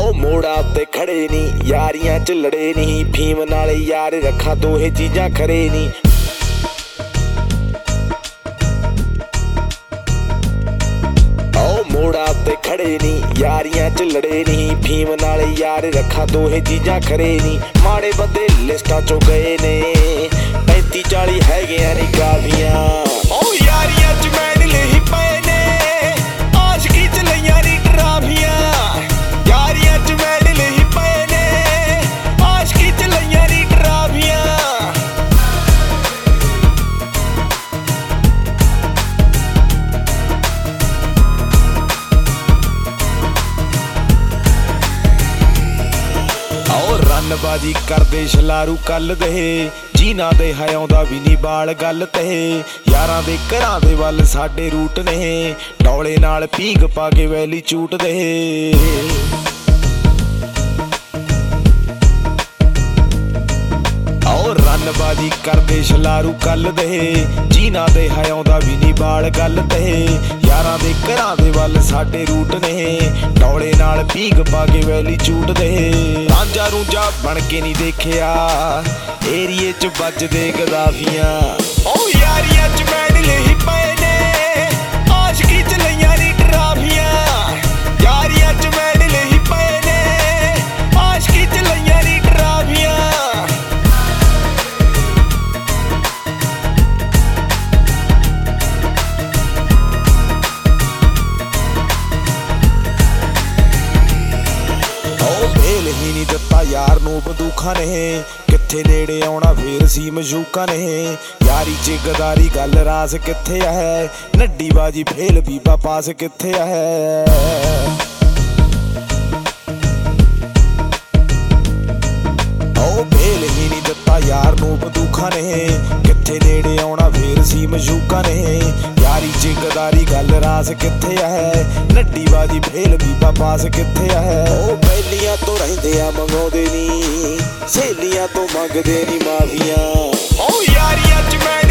ओ मोड़ा उत्ते खड़े नी यारियां च लड़े नी फीम नाल यार रखा दोहे चीजां खरे नी मोड़ा उत्ते खड़े नी यारियां च लड़े नी फीम नाल यार रखा दोहे चीजां खरे नी माड़े बंदे लिस्टां चों गए ने 35-40 हैगियां नी काफियां ओ यारियां च मैडल ही पए ने आशकी च लईयां नी ट्राफियां यारियां च मैडल ही पए ने आशकी च लईयां नी ट्राफियां रनबाजी करदे छलारू कल दे जीना दे हयाउंदा भी नी बाल गल ते यारां दे घरां दे वल साडे रूट ने डौले नाल पींग पा के वैली चूट दे रनबाजी करदे छलारू कल दे जीना दे हयाउंदा भी नी बाल गल ते यारां दे घरां दे वल साडे रूट ने डौले नाल पींग पा के वैली चूट दे रांझा रूंझा बन के नी देखिया एरिए च बजदे गदाफियां ओ यारियां च मैडल ही पए ने आशकी च लईयां नी ट्राफियां यारियां च मैडल ही पए ने आशकी च लईयां नी ट्राफियां ही नी दिता यार नू बंदूखां ने कित्थे नेड़े आउणा फेर सी मशूकां ने यारी च गदारी गल रास कित्थे है नड्डी बाजी फेल बीबा पास कित्थे है बेल ही नी दिता यार नू बंदूखां ने कित्थे नेड़े आउणा फेर सी मशूकां ने यारी च गदारी गल रास कित्थे है नड्डी बाजी फेल बीबा पास कित्थे है ओ बैलियां तो रहिंदे आ मंगाउंदे नी सहेलियां तो मंगदे नी माफियां ओ यारियां च मैं